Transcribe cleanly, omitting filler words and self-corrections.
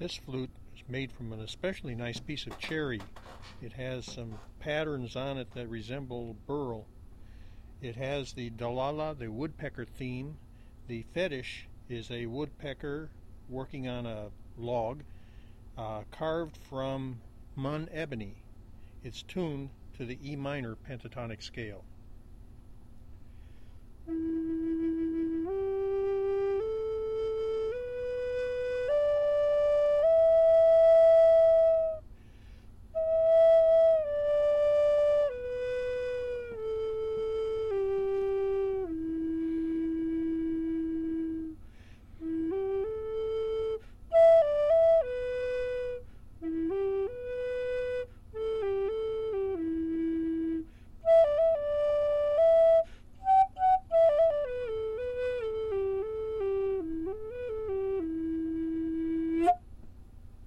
This flute is made from an especially nice piece of cherry. It has some patterns on it that resemble burl. It has the Dalala, the woodpecker theme. The fetish is a woodpecker working on a log carved from mun ebony. It's tuned to the E minor pentatonic scale.